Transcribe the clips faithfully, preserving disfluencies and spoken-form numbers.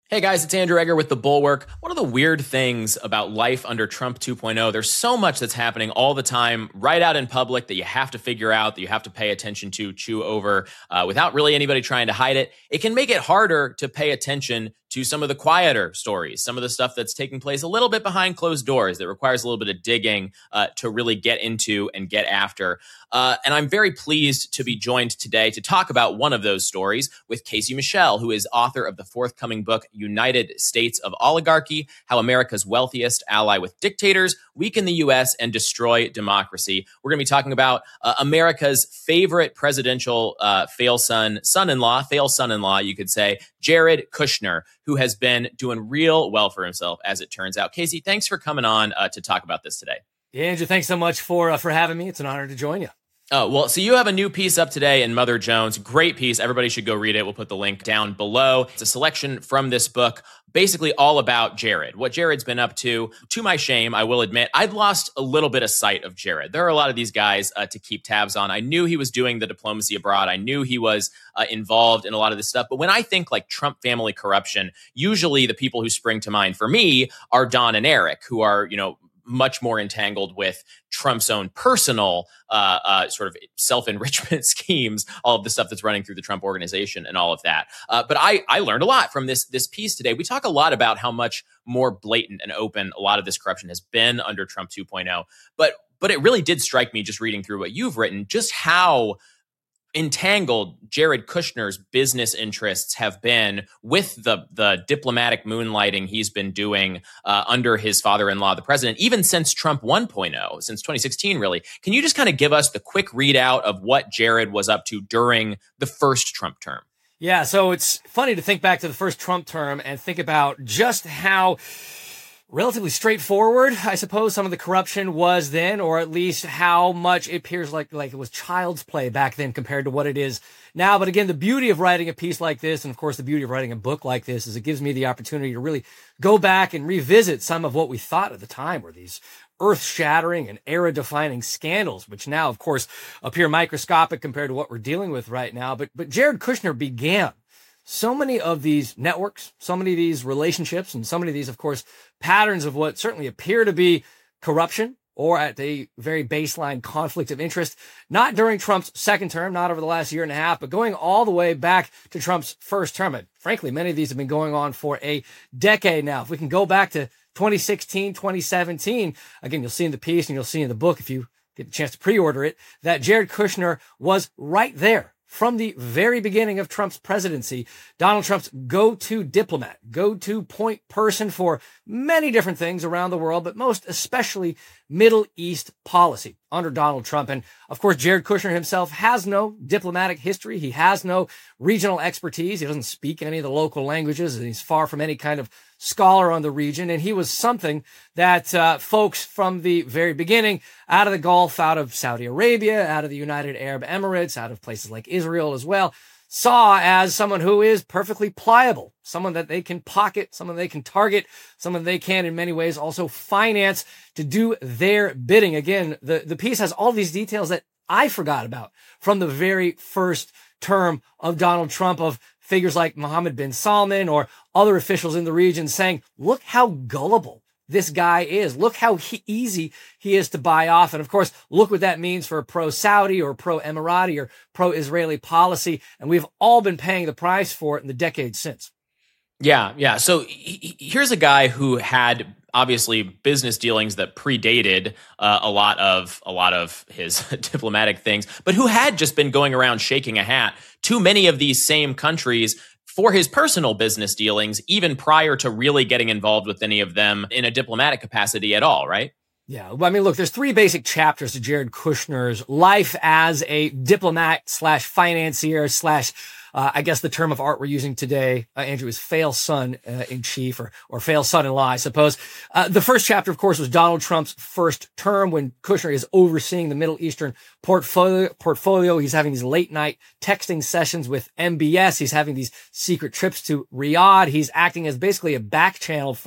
Hey guys, it's Andrew Egger with The Bulwark. One of the weird things about life under Trump two point oh, there's so much that's happening all the time right out in public that you have to figure out, that you have to pay attention to, chew over, uh, without really anybody trying to hide it. It can make it harder to pay attention to some of the quieter stories, some of the stuff that's taking place a little bit behind closed doors that requires a little bit of digging uh, to really get into and get after. Uh, and I'm very pleased to be joined today to talk about one of those stories with Casey Michel, who is author of the forthcoming book, United States of Oligarchy: How America's Wealthiest Ally with Dictators Weaken the U S and Destroy Democracy. We're going to be talking about uh, America's favorite presidential uh, fail son, son-in-law, fail son-in-law, you could say, Jared Kushner, who has been doing real well for himself, as it turns out. Casey, thanks for coming on uh, to talk about this today. Yeah, Andrew, thanks so much for uh, for having me. It's an honor to join you. Oh, well, so you have a new piece up today in Mother Jones. Great piece. Everybody should go read it. We'll put the link down below. It's a selection from this book, basically all about Jared, what Jared's been up to. To my shame, I will admit, I'd lost a little bit of sight of Jared. There are a lot of these guys uh, to keep tabs on. I knew he was doing the diplomacy abroad. I knew he was uh, involved in a lot of this stuff. But when I think like Trump family corruption, usually the people who spring to mind for me are Don and Eric, who are, you know, much more entangled with Trump's own personal uh, uh, sort of self-enrichment schemes, all of the stuff that's running through the Trump organization and all of that. Uh, but I, I learned a lot from this, this piece today. We talk a lot about how much more blatant and open a lot of this corruption has been under Trump two point oh. But, but it really did strike me just reading through what you've written, just how entangled Jared Kushner's business interests have been with the the diplomatic moonlighting he's been doing uh, under his father-in-law, the president, even since Trump one point oh, since twenty sixteen, really. Can you just kind of give us the quick readout of what Jared was up to during the first Trump term? Yeah, so it's funny to think back to the first Trump term and think about just how relatively straightforward, I suppose, some of the corruption was then, or at least how much it appears like, like it was child's play back then compared to what it is now. But again, the beauty of writing a piece like this, and of course the beauty of writing a book like this, is it gives me the opportunity to really go back and revisit some of what we thought at the time were these earth-shattering and era-defining scandals, which now, of course, appear microscopic compared to what we're dealing with right now. But, but Jared Kushner began so many of these networks, so many of these relationships, and so many of these, of course, patterns of what certainly appear to be corruption or at the very baseline conflict of interest, not during Trump's second term, not over the last year and a half, but going all the way back to Trump's first term. And frankly, many of these have been going on for a decade now. If we can go back to twenty sixteen, twenty seventeen, again, you'll see in the piece and you'll see in the book, if you get a chance to pre-order it, that Jared Kushner was right there from the very beginning of Trump's presidency, Donald Trump's go-to diplomat, go-to point person for many different things around the world, but most especially Middle East policy under Donald Trump. And of course, Jared Kushner himself has no diplomatic history. He has no regional expertise. He doesn't speak any of the local languages, and he's far from any kind of scholar on the region. And he was something that uh, folks from the very beginning, out of the Gulf, out of Saudi Arabia, out of the United Arab Emirates, out of places like Israel as well, saw as someone who is perfectly pliable, someone that they can pocket, someone they can target, someone they can in many ways also finance to do their bidding. Again, the, the piece has all these details that I forgot about from the very first term of Donald Trump, of figures like Mohammed bin Salman or other officials in the region saying, look how gullible this guy is. Look how he, easy he is to buy off. And of course, look what that means for pro-Saudi or pro-Emirati or pro-Israeli policy. And we've all been paying the price for it in the decades since. Yeah, yeah. So he, here's a guy who had obviously business dealings that predated uh, a lot of a lot of his diplomatic things, but who had just been going around shaking a hat to many of these same countries for his personal business dealings, even prior to really getting involved with any of them in a diplomatic capacity at all, right? Yeah, well, I mean, look, there's three basic chapters to Jared Kushner's life as a diplomat slash financier slash Uh, I guess the term of art we're using today, uh, Andrew, is fail son uh, in chief, or, or fail son-in-law, I suppose. Uh, the first chapter, of course, was Donald Trump's first term when Kushner is overseeing the Middle Eastern portfolio. portfolio. He's having these late night texting sessions with M B S. He's having these secret trips to Riyadh. He's acting as basically a back channel for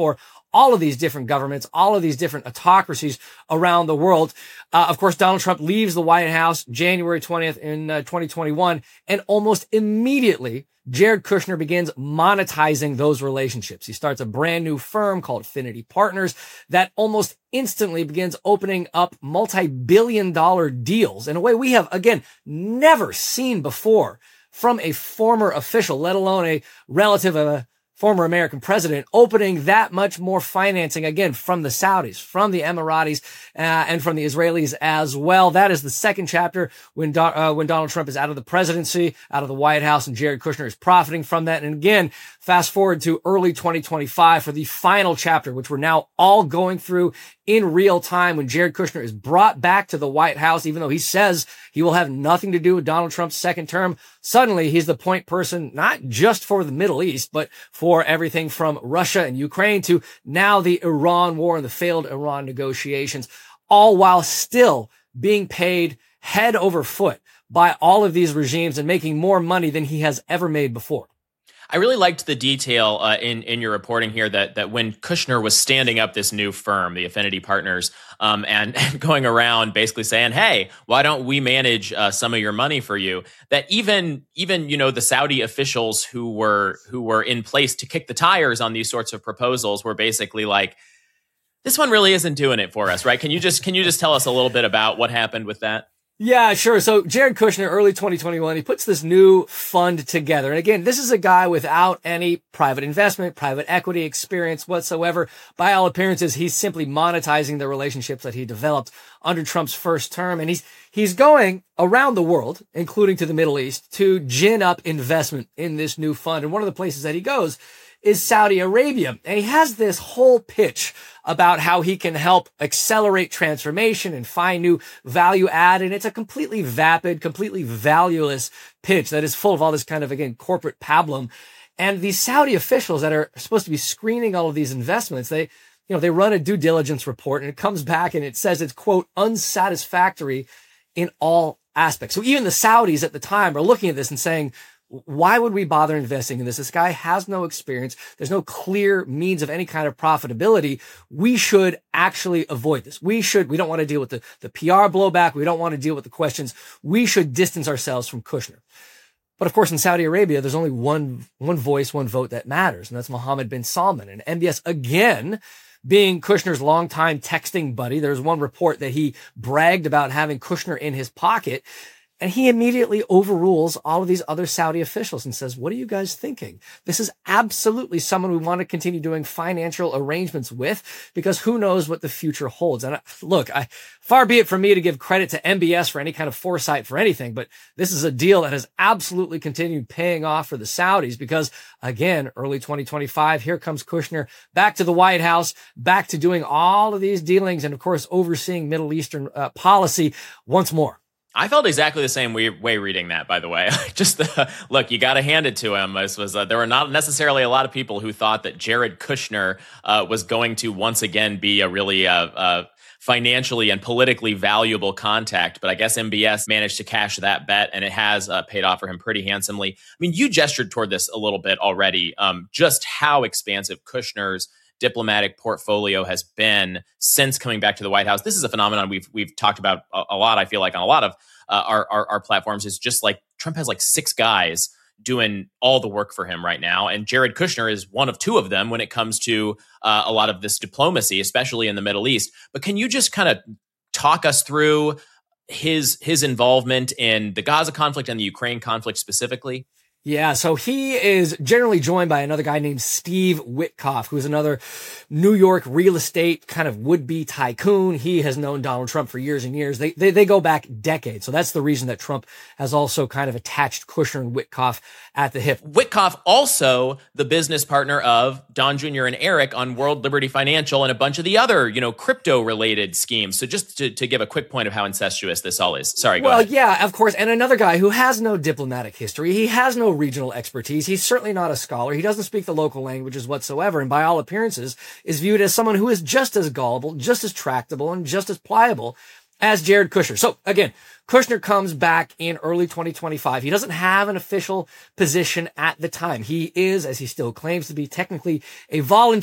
all of these different governments, all of these different autocracies around the world. Uh, of course, Donald Trump leaves the White House January twentieth in uh, twenty twenty-one, and almost immediately, Jared Kushner begins monetizing those relationships. He starts a brand new firm called Affinity Partners that almost instantly begins opening up multi-billion dollar deals in a way we have, again, never seen before from a former official, let alone a relative of a former American president, opening that much more financing, again, from the Saudis, from the Emiratis, uh, and from the Israelis as well. That is the second chapter when, Do- uh, when Donald Trump is out of the presidency, out of the White House, and Jared Kushner is profiting from that. And again, fast forward to early twenty twenty-five for the final chapter, which we're now all going through in real time when Jared Kushner is brought back to the White House, even though he says he will have nothing to do with Donald Trump's second term. Suddenly, he's the point person, not just for the Middle East, but for everything from Russia and Ukraine to now the Iran war and the failed Iran negotiations, all while still being paid head over foot by all of these regimes and making more money than he has ever made before. I really liked the detail uh, in in your reporting here that that when Kushner was standing up this new firm, the Affinity Partners, um, and, and going around basically saying, "Hey, why don't we manage uh, some of your money for you?" That even even you know the Saudi officials who were who were in place to kick the tires on these sorts of proposals were basically like, "This one really isn't doing it for us, right?" Can you just can you just tell us a little bit about what happened with that? Yeah, sure. So Jared Kushner, early twenty twenty-one, he puts this new fund together. And again, this is a guy without any private investment, private equity experience whatsoever. By all appearances, he's simply monetizing the relationships that he developed under Trump's first term. And he's, he's going around the world, including to the Middle East, to gin up investment in this new fund. And one of the places that he goes is Saudi Arabia. And he has this whole pitch about how he can help accelerate transformation and find new value add. And it's a completely vapid, completely valueless pitch that is full of all this kind of, again, corporate pablum. And these Saudi officials that are supposed to be screening all of these investments, they, you know, they run a due diligence report and it comes back and it says it's, quote, unsatisfactory in all aspects. So even the Saudis at the time are looking at this and saying, why would we bother investing in this? This guy has no experience. There's no clear means of any kind of profitability. We should actually avoid this. We should, we don't want to deal with the, the P R blowback. We don't want to deal with the questions. We should distance ourselves from Kushner. But of course, in Saudi Arabia, there's only one, one voice, one vote that matters. And that's Mohammed bin Salman. And M B S, again, being Kushner's longtime texting buddy, there's one report that he bragged about having Kushner in his pocket. And he immediately overrules all of these other Saudi officials and says, what are you guys thinking? This is absolutely someone we want to continue doing financial arrangements with because who knows what the future holds. And I, look, I, far be it from me to give credit to M B S for any kind of foresight for anything, but this is a deal that has absolutely continued paying off for the Saudis because, again, early twenty twenty-five, here comes Kushner back to the White House, back to doing all of these dealings and, of course, overseeing Middle Eastern uh, policy once more. I felt exactly the same way, way reading that, by the way. Just the, look, you got to hand it to him. This was uh, there were not necessarily a lot of people who thought that Jared Kushner uh, was going to once again be a really uh, uh, financially and politically valuable contact. But I guess M B S managed to cash that bet, and it has uh, paid off for him pretty handsomely. I mean, you gestured toward this a little bit already, um, just how expansive Kushner's diplomatic portfolio has been since coming back to the White House. This is a phenomenon we've we've talked about a, a lot, I feel like, on a lot of uh, our, our our platforms, is just like Trump has like six guys doing all the work for him right now. And Jared Kushner is one of two of them when it comes to uh, a lot of this diplomacy, especially in the Middle East. But can you just kind of talk us through his his involvement in the Gaza conflict and the Ukraine conflict specifically? Yeah, so he is generally joined by another guy named Steve Witkoff, who is another New York real estate kind of would-be tycoon. He has known Donald Trump for years and years. They, they, they go back decades. So that's the reason that Trump has also kind of attached Kushner and Witkoff at the hip. Witkoff also the business partner of Don Junior and Eric on World Liberty Financial and a bunch of the other, you know, crypto-related schemes. So just to, to give a quick point of how incestuous this all is. Sorry, go well, ahead. Well, yeah, of course. And another guy who has no diplomatic history. He has no regional expertise. He's certainly not a scholar. He doesn't speak the local languages whatsoever. And by all appearances is viewed as someone who is just as gullible, just as tractable, and just as pliable as Jared Kushner. So again, Kushner comes back in early twenty twenty-five. He doesn't have an official position at the time. He is, as he still claims to be, technically a volunteer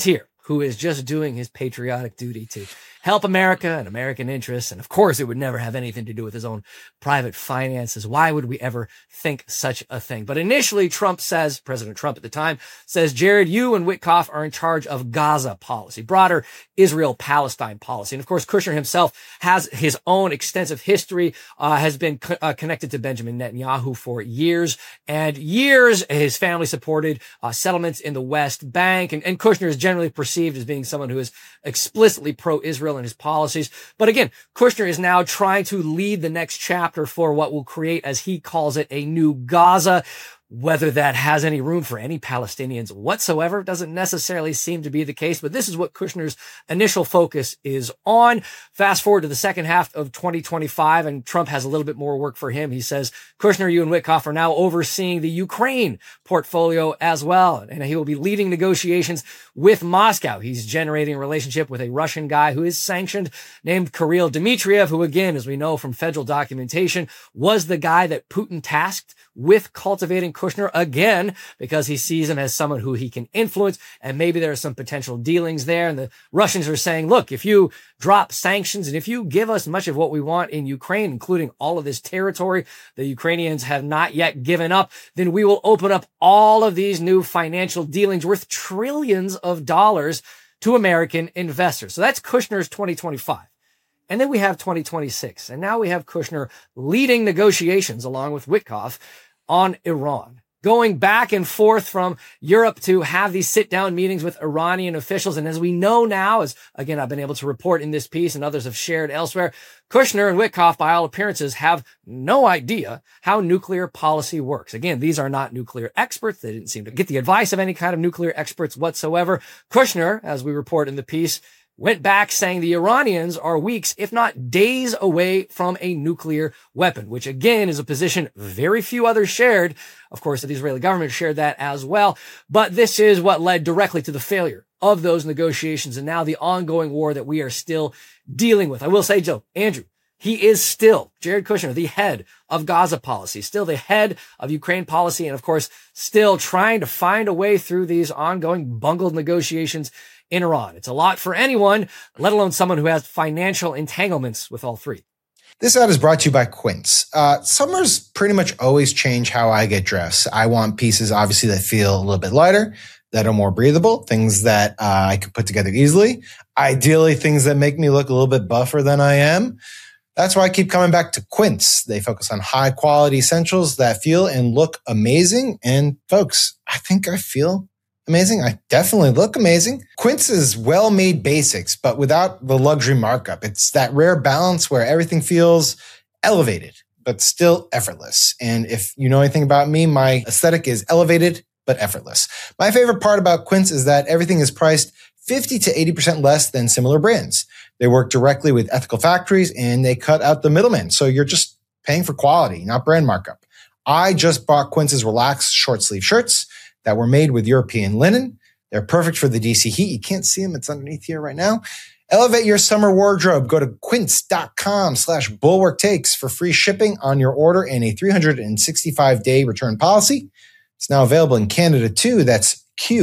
who is just doing his patriotic duty to help America and American interests. And of course, it would never have anything to do with his own private finances. Why would we ever think such a thing? But initially, Trump says, President Trump at the time says, Jared, you and Witkoff are in charge of Gaza policy, broader Israel-Palestine policy. And of course, Kushner himself has his own extensive history, uh, has been co- uh, connected to Benjamin Netanyahu for years and years. His family supported uh, settlements in the West Bank. And, and Kushner is generally perceived as being someone who is explicitly pro-Israel in his policies. But again, Kushner is now trying to lead the next chapter for what will create, as he calls it, a new Gaza. Whether that has any room for any Palestinians whatsoever doesn't necessarily seem to be the case, but this is what Kushner's initial focus is on. Fast forward to the second half of twenty twenty-five, and Trump has a little bit more work for him. He says, Kushner, you and Witkoff are now overseeing the Ukraine portfolio as well, and he will be leading negotiations with Moscow. He's generating a relationship with a Russian guy who is sanctioned named Kirill Dmitriev, who again, as we know from federal documentation, was the guy that Putin tasked with cultivating Kushner again, because he sees him as someone who he can influence, and maybe there are some potential dealings there. And the Russians are saying, look, if you drop sanctions and if you give us much of what we want in Ukraine, including all of this territory the Ukrainians have not yet given up, then we will open up all of these new financial dealings worth trillions of dollars to American investors. So that's Kushner's twenty twenty-five. And then we have twenty twenty-six. And now we have Kushner leading negotiations along with Witkoff on Iran, going back and forth from Europe to have these sit-down meetings with Iranian officials. And as we know now, as again, I've been able to report in this piece and others have shared elsewhere, Kushner and Witkoff, by all appearances, have no idea how nuclear policy works. Again, these are not nuclear experts. They didn't seem to get the advice of any kind of nuclear experts whatsoever. Kushner, as we report in the piece, went back saying the Iranians are weeks, if not days away from a nuclear weapon, which again is a position very few others shared. Of course, the Israeli government shared that as well. But this is what led directly to the failure of those negotiations and now the ongoing war that we are still dealing with. I will say, Joe, Andrew, he is still, Jared Kushner, the head of Gaza policy, still the head of Ukraine policy, and of course, still trying to find a way through these ongoing bungled negotiations in Iran. It's a lot for anyone, let alone someone who has financial entanglements with all three. This ad is brought to you by Quince. Uh, summers pretty much always change how I get dressed. I want pieces, obviously, that feel a little bit lighter, that are more breathable, things that uh, I can put together easily. Ideally, things that make me look a little bit buffer than I am. That's why I keep coming back to Quince. They focus on high quality essentials that feel and look amazing. And folks, I think I feel amazing. I definitely look amazing. Quince is well-made basics, but without the luxury markup. It's that rare balance where everything feels elevated, but still effortless. And if you know anything about me, my aesthetic is elevated, but effortless. My favorite part about Quince is that everything is priced fifty to eighty percent less than similar brands. They work directly with ethical factories and they cut out the middleman. So you're just paying for quality, not brand markup. I just bought Quince's relaxed short sleeve shirts that were made with European linen. They're perfect for the D C heat. You can't see them. It's underneath here right now. Elevate your summer wardrobe. Go to quince.com slash bulwark takes for free shipping on your order and a three hundred sixty-five day return policy. It's now available in Canada too. That's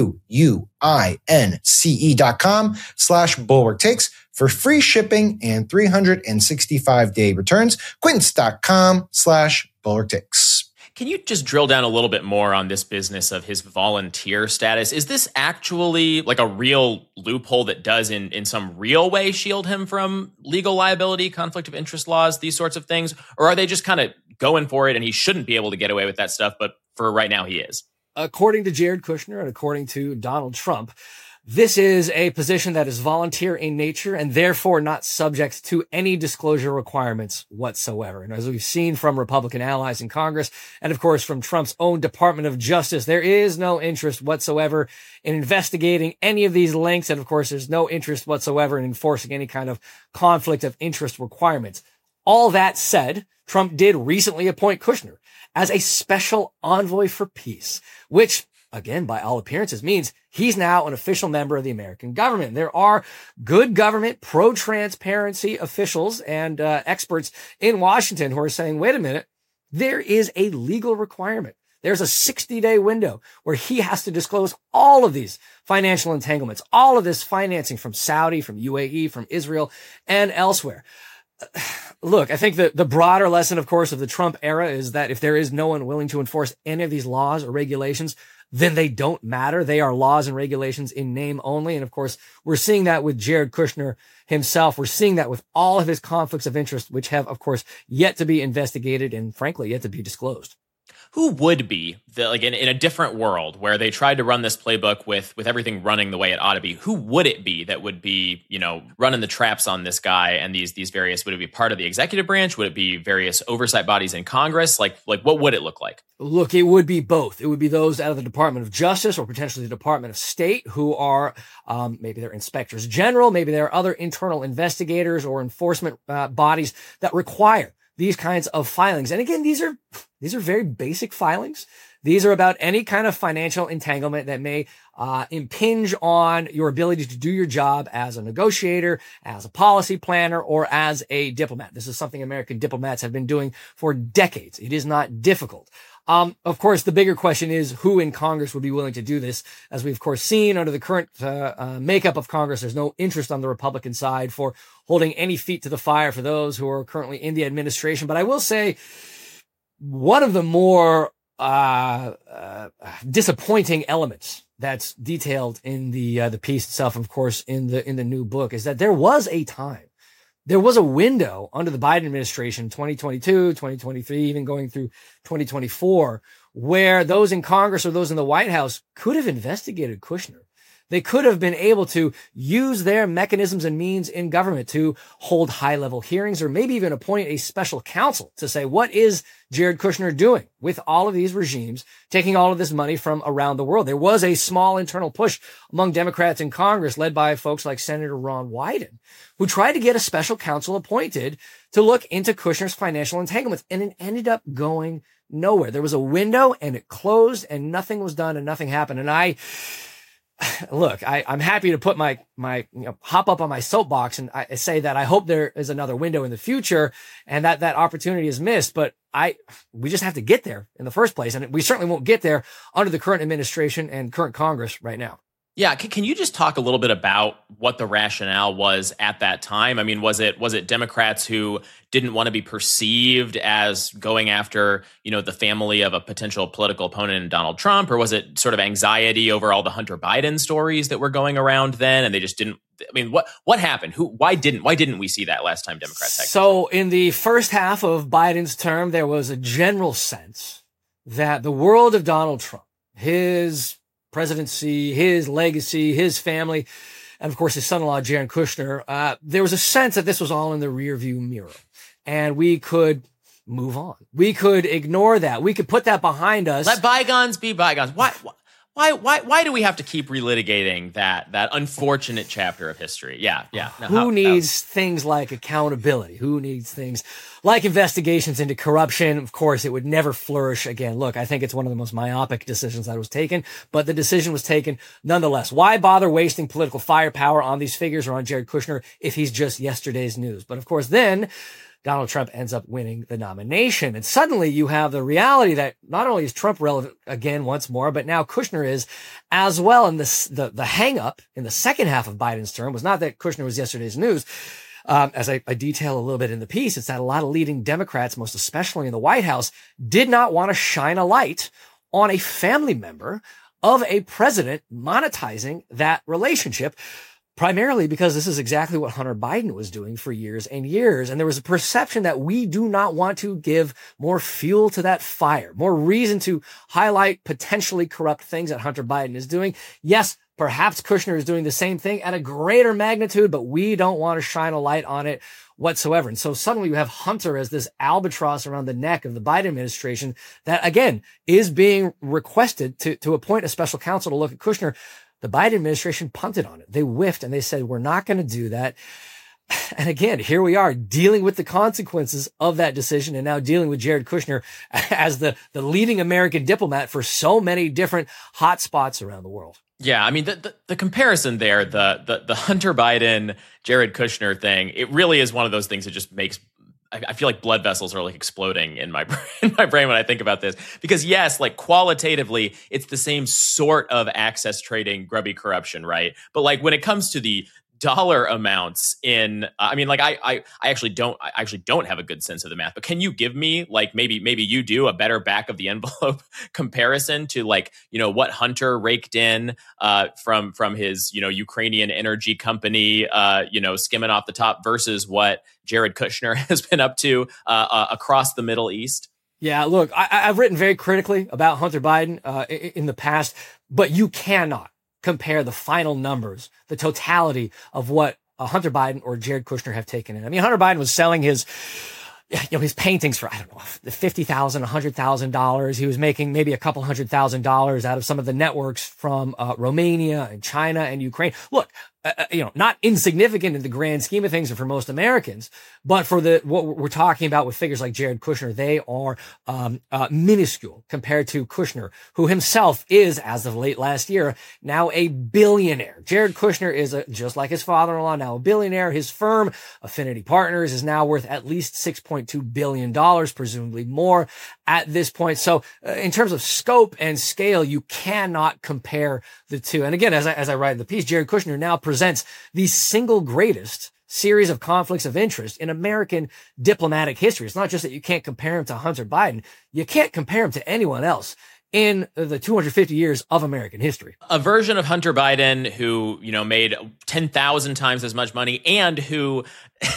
Q-U-I-N-C-E dot com slash bulwark takes for free shipping and three hundred sixty-five day returns. Quince.com slash bulwark takes. Can you just drill down a little bit more on this business of his volunteer status? Is this actually like a real loophole that does in, in some real way shield him from legal liability, conflict of interest laws, these sorts of things? Or are they just kind of going for it and he shouldn't be able to get away with that stuff, but for right now he is? According to Jared Kushner and according to Donald Trump, this is a position that is volunteer in nature and therefore not subject to any disclosure requirements whatsoever. And as we've seen from Republican allies in Congress, and of course from Trump's own Department of Justice, there is no interest whatsoever in investigating any of these links. And of course, there's no interest whatsoever in enforcing any kind of conflict of interest requirements. All that said, Trump did recently appoint Kushner as a special envoy for peace, which, again, by all appearances, means he's now an official member of the American government. There are good government, pro-transparency officials and uh, experts in Washington who are saying, wait a minute, there is a legal requirement There's a sixty-day window where he has to disclose all of these financial entanglements, all of this financing from Saudi, from U A E, from Israel, and elsewhere. Look, I think that the broader lesson, of course, of the Trump era is that if there is no one willing to enforce any of these laws or regulations, then they don't matter. They are laws and regulations in name only. And of course, we're seeing that with Jared Kushner himself. We're seeing that with all of his conflicts of interest, which have, of course, yet to be investigated and frankly, yet to be disclosed. Who would be, the, like in, in a different world where they tried to run this playbook with with everything running the way it ought to be, who would it be that would be, you know, running the traps on this guy and these these various, would it be part of the executive branch? Would it be various oversight bodies in Congress? Like, like what would it look like? Look, it would be both. It would be those out of the Department of Justice or potentially the Department of State who are, um, maybe they're inspectors general, maybe there are other internal investigators or enforcement uh, bodies that require these kinds of filings. And again, these are, these are very basic filings. These are about any kind of financial entanglement that may uh, impinge on your ability to do your job as a negotiator, as a policy planner, or as a diplomat. This is something American diplomats have been doing for decades. It is not difficult. Um, of course, the bigger question is who in Congress would be willing to do this. As we've, of course, seen under the current uh, uh, makeup of Congress, there's no interest on the Republican side for holding any feet to the fire for those who are currently in the administration. But I will say one of the more uh, uh, disappointing elements that's detailed in the uh, the piece itself, of course, in the in the new book, is that there was a time. There was a window under the Biden administration, twenty twenty-two, twenty twenty-three, even going through twenty twenty-four, where those in Congress or those in the White House could have investigated Kushner. They could have been able to use their mechanisms and means in government to hold high-level hearings or maybe even appoint a special counsel to say, what is Jared Kushner doing with all of these regimes, taking all of this money from around the world? There was a small internal push among Democrats in Congress led by folks like Senator Ron Wyden, who tried to get a special counsel appointed to look into Kushner's financial entanglements, and it ended up going nowhere. There was a window and it closed and nothing was done and nothing happened. And I... Look, I, I'm happy to put my, my, you know, hop up on my soapbox and I say that I hope there is another window in the future and that that opportunity is missed. But I, we just have to get there in the first place. And we certainly won't get there under the current administration and current Congress right now. Yeah, can, can you just talk a little bit about what the rationale was at that time? I mean, was it was it Democrats who didn't want to be perceived as going after, you know, the family of a potential political opponent in Donald Trump, or was it sort of anxiety over all the Hunter Biden stories that were going around then, and they just didn't? I mean, what what happened? Who? Why didn't? Why didn't we see that last time Democrats had? So, in the first half of Biden's term, there was a general sense that the world of Donald Trump, his presidency, his legacy, his family, and of course his son-in-law, Jared Kushner, uh, there was a sense that this was all in the rearview mirror and we could move on. We could ignore that. We could put that behind us. Let bygones be bygones. Why, why, why, why do we have to keep relitigating that, that unfortunate chapter of history? Yeah. Yeah. No, Who how, needs how? things like accountability? Who needs things like investigations into corruption? Of course, it would never flourish again. Look, I think it's one of the most myopic decisions that was taken, but the decision was taken nonetheless. Why bother wasting political firepower on these figures or on Jared Kushner if he's just yesterday's news? But of course, then Donald Trump ends up winning the nomination. And suddenly you have the reality that not only is Trump relevant again once more, but now Kushner is as well. And this, the, the hang up in the second half of Biden's term was not that Kushner was yesterday's news. Um, as I, I detail a little bit in the piece, it's that a lot of leading Democrats, most especially in the White House, did not want to shine a light on a family member of a president monetizing that relationship. Primarily because this is exactly what Hunter Biden was doing for years and years. And there was a perception that we do not want to give more fuel to that fire, more reason to highlight potentially corrupt things that Hunter Biden is doing. Yes, perhaps Kushner is doing the same thing at a greater magnitude, but we don't want to shine a light on it whatsoever. And so suddenly you have Hunter as this albatross around the neck of the Biden administration that, again, is being requested to, to appoint a special counsel to look at Kushner. The Biden administration punted on it. They whiffed and they said, we're not going to do that. And again, here we are dealing with the consequences of that decision and now dealing with Jared Kushner as the, the leading American diplomat for so many different hot spots around the world. Yeah, I mean, the, the, the comparison there, the, the, the Hunter Biden, Jared Kushner thing, it really is one of those things that just makes I, I feel like blood vessels are like exploding in my in my brain when I think about this, because yes, like qualitatively, it's the same sort of access trading, grubby corruption, right? But like when it comes to the dollar amounts in, uh, I mean, like I, I, I actually don't, I actually don't have a good sense of the math. But can you give me like maybe, maybe you do a better back of the envelope comparison to like, you know, what Hunter raked in uh, from from his, you know, Ukrainian energy company, uh, you know, skimming off the top versus what Jared Kushner has been up to uh, uh, across the Middle East? Yeah, look, I, I've written very critically about Hunter Biden uh, in, in the past, but you cannot compare the final numbers, the totality of what uh, Hunter Biden or Jared Kushner have taken in. I mean, Hunter Biden was selling his, you know, his paintings for, I don't know, fifty thousand dollars, one hundred thousand dollars. He was making maybe a couple hundred thousand dollars out of some of the networks from uh, Romania and China and Ukraine. Look, Uh, you know, not insignificant in the grand scheme of things and for most Americans, but for the what we're talking about with figures like Jared Kushner, they are um, uh, minuscule compared to Kushner, who himself is, as of late last year, now a billionaire. Jared Kushner is, a, just like his father-in-law, now a billionaire. His firm, Affinity Partners, is now worth at least six point two billion dollars, presumably more at this point. So uh, in terms of scope and scale, you cannot compare the two. And again, as I, as I write in the piece, Jared Kushner now presents the single greatest series of conflicts of interest in American diplomatic history. It's not just that you can't compare him to Hunter Biden. You can't compare him to anyone else in the two hundred fifty years of American history. A version of Hunter Biden who, you know, made ten thousand times as much money and who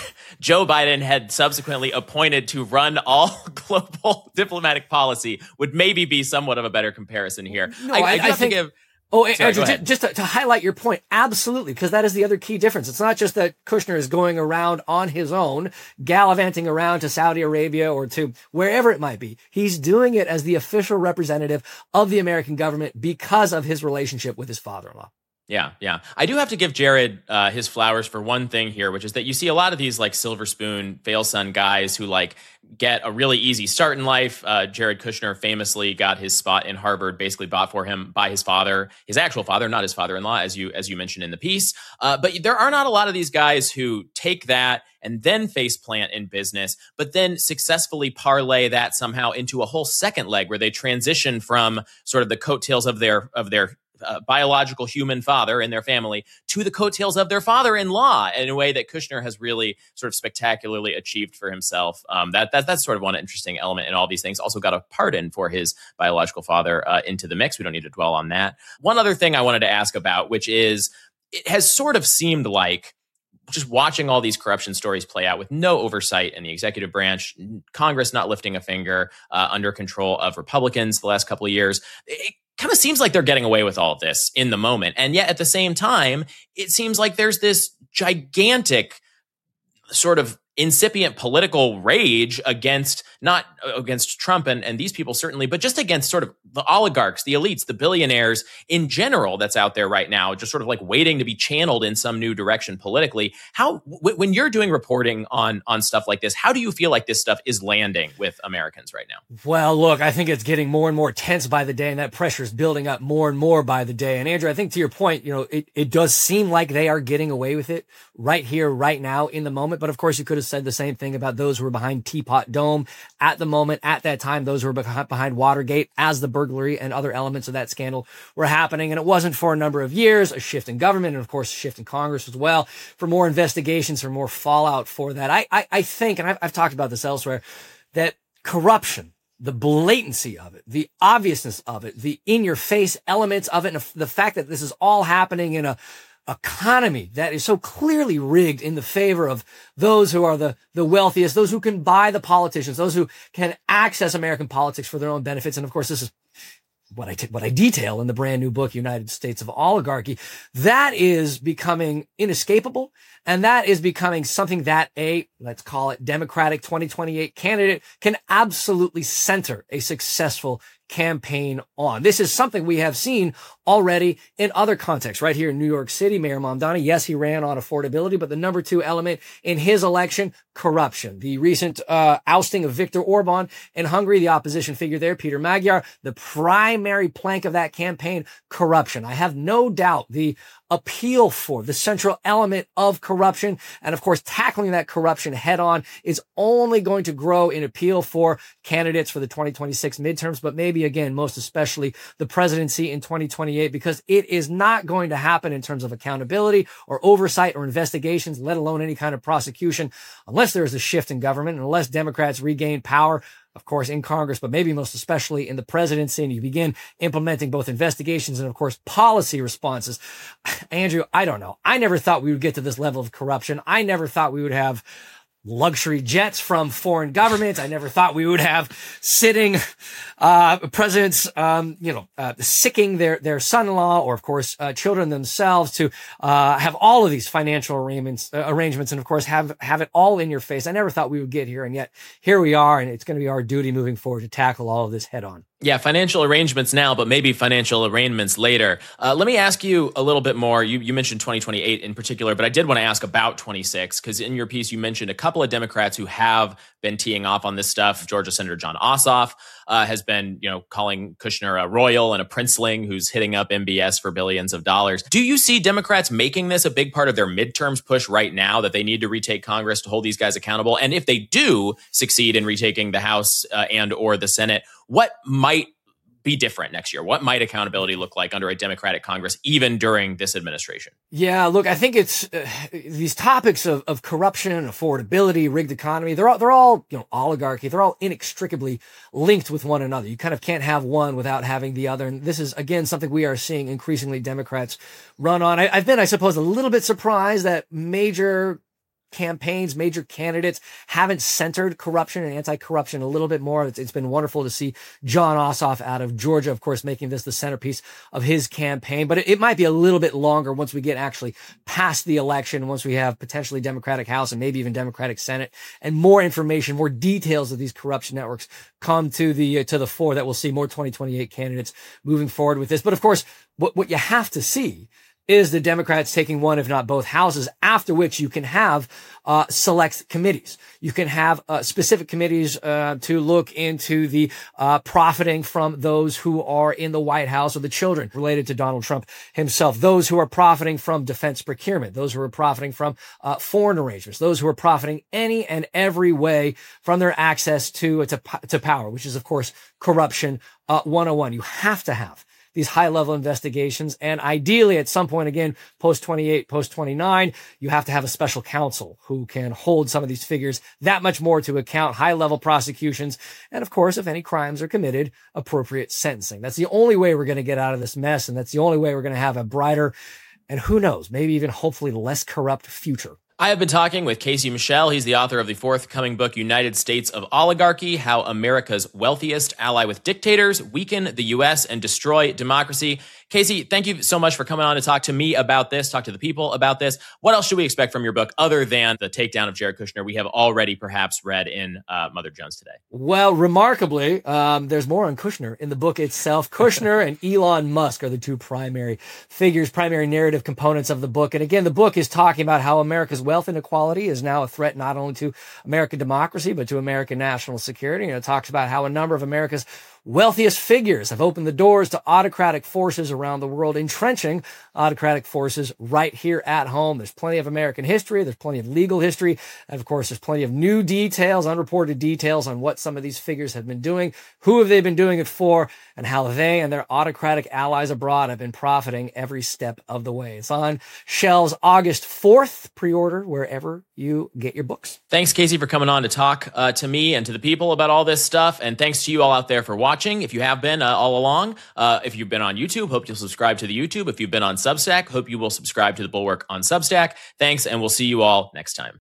Joe Biden had subsequently appointed to run all global diplomatic policy would maybe be somewhat of a better comparison here. No, I, I, I, do I have think... to give... Oh, Sorry, Andrew, just, just to, to highlight your point, absolutely, because that is the other key difference. It's not just that Kushner is going around on his own, gallivanting around to Saudi Arabia or to wherever it might be. He's doing it as the official representative of the American government because of his relationship with his father-in-law. Yeah, yeah. I do have to give Jared uh, his flowers for one thing here, which is that you see a lot of these like silver spoon, fail son guys who like get a really easy start in life. Uh, Jared Kushner famously got his spot in Harvard, basically bought for him by his father, his actual father, not his father-in-law, as you as you mentioned in the piece. Uh, but there are not a lot of these guys who take that and then face plant in business, but then successfully parlay that somehow into a whole second leg where they transition from sort of the coattails of their of their Uh, biological human father in their family to the coattails of their father-in-law in a way that Kushner has really sort of spectacularly achieved for himself. Um, that, that That's sort of one interesting element in all these things. Also got a pardon for his biological father uh, into the mix. We don't need to dwell on that. One other thing I wanted to ask about, which is it has sort of seemed like just watching all these corruption stories play out with no oversight in the executive branch, Congress not lifting a finger, uh, under control of Republicans the last couple of years, it kind of seems like they're getting away with all of this in the moment. And yet at the same time, it seems like there's this gigantic sort of incipient political rage against, not against Trump and, and these people certainly, but just against sort of the oligarchs, the elites, the billionaires in general that's out there right now, just sort of like waiting to be channeled in some new direction politically. How, w- when you're doing reporting on, on stuff like this, how do you feel like this stuff is landing with Americans right now? Well, look, I think it's getting more and more tense by the day, and that pressure is building up more and more by the day. And Andrew, I think to your point, you know, it, it does seem like they are getting away with it right here, right now in the moment. But of course, you could have said the same thing about those who were behind Teapot Dome at the moment, at that time, those who were behind Watergate as the burglary and other elements of that scandal were happening. And it wasn't for a number of years, a shift in government and of course, a shift in Congress as well, for more investigations, for more fallout for that. I, I, I think, and I've, I've talked about this elsewhere, that corruption, the blatancy of it, the obviousness of it, the in-your-face elements of it, and the fact that this is all happening in a economy that is so clearly rigged in the favor of those who are the, the wealthiest, those who can buy the politicians, those who can access American politics for their own benefits. And of course, this is what I t- what I detail in the brand new book, United States of Oligarchy. That is becoming inescapable. And that is becoming something that a, let's call it Democratic twenty twenty-eight candidate can absolutely center a successful campaign on. This is something we have seen already in other contexts. Right here in New York City, Mayor Mamdani, yes, he ran on affordability, but the number two element in his election, corruption. The recent uh, ousting of Viktor Orban in Hungary, the opposition figure there, Peter Magyar, the primary plank of that campaign, corruption. I have no doubt the appeal for, the central element of corruption. And of course, tackling that corruption head on is only going to grow in appeal for candidates for the twenty twenty-six midterms, but maybe again, most especially the presidency in twenty twenty-eight, because it is not going to happen in terms of accountability or oversight or investigations, let alone any kind of prosecution, unless there is a shift in government, and unless Democrats regain power, of course, in Congress, but maybe most especially in the presidency, and you begin implementing both investigations and, of course, policy responses. Andrew, I don't know. I never thought we would get to this level of corruption. I never thought we would have luxury jets from foreign governments. I never thought we would have sitting uh, presidents, um, you know, uh, sicking their their son-in-law or, of course, uh, children themselves to uh, have all of these financial arrangements, uh, arrangements, and of course have have it all in your face. I never thought we would get here, and yet here we are, and it's going to be our duty moving forward to tackle all of this head on. Yeah, financial arrangements now, but maybe financial arrangements later. Uh, let me ask you a little bit more. You, you mentioned twenty twenty-eight in particular, but I did want to ask about twenty-six, because in your piece, you mentioned a couple of Democrats who have been teeing off on this stuff. Georgia Senator Jon Ossoff uh, has been, you know, calling Kushner a royal and a princeling who's hitting up M B S for billions of dollars. Do you see Democrats making this a big part of their midterms push right now, that they need to retake Congress to hold these guys accountable? And if they do succeed in retaking the House uh, and or the Senate, what might be different next year? What might accountability look like under a Democratic Congress, even during this administration? Yeah, look, I think it's uh, these topics of, of corruption, affordability, rigged economy. They're all, they're all, you know, oligarchy. They're all inextricably linked with one another. You kind of can't have one without having the other. And this is, again, something we are seeing increasingly Democrats run on. I, I've been, I suppose, a little bit surprised that major campaigns, major candidates haven't centered corruption and anti-corruption a little bit more. It's, it's been wonderful to see Jon Ossoff out of Georgia, of course, making this the centerpiece of his campaign. But it, it might be a little bit longer once we get actually past the election, once we have potentially Democratic House and maybe even Democratic Senate, and more information, more details of these corruption networks come to the uh, to the fore, that we'll see more twenty twenty-eight candidates moving forward with this. But of course, what, what you have to see is the Democrats taking one, if not both houses, after which you can have uh select committees. You can have uh, specific committees uh to look into the uh profiting from those who are in the White House, or the children related to Donald Trump himself, those who are profiting from defense procurement, those who are profiting from uh foreign arrangements, those who are profiting any and every way from their access to to, to power, which is, of course, corruption uh one oh one. You have to have these high-level investigations. And ideally, at some point, again, post twenty-eight, post twenty-nine, you have to have a special counsel who can hold some of these figures that much more to account, high-level prosecutions, and of course, if any crimes are committed, appropriate sentencing. That's the only way we're going to get out of this mess, and that's the only way we're going to have a brighter, and who knows, maybe even hopefully less corrupt future. I have been talking with Casey Michel. He's the author of the forthcoming book, United States of Oligarchy: How America's Wealthiest Ally with Dictators Weaken the U S and Destroy Democracy. Casey, thank you so much for coming on to talk to me about this, talk to the people about this. What else should we expect from your book other than the takedown of Jared Kushner we have already perhaps read in uh, Mother Jones today? Well, remarkably, um, there's more on Kushner in the book itself. Kushner and Elon Musk are the two primary figures, primary narrative components of the book. And again, the book is talking about how America's wealth inequality is now a threat not only to American democracy, but to American national security. And it talks about how a number of America's wealthiest figures have opened the doors to autocratic forces around the world, entrenching autocratic forces right here at home. There's plenty of American history. There's plenty of legal history. And of course, there's plenty of new details, unreported details on what some of these figures have been doing, who have they been doing it for, and how they and their autocratic allies abroad have been profiting every step of the way. It's on shelves August fourth. Pre-order wherever you get your books. Thanks, Casey, for coming on to talk uh, to me and to the people about all this stuff. And thanks to you all out there for watching. If you have been uh, all along, uh, if you've been on YouTube, hope you'll subscribe to the YouTube. If you've been on Substack, hope you will subscribe to the Bulwark on Substack. Thanks, and we'll see you all next time.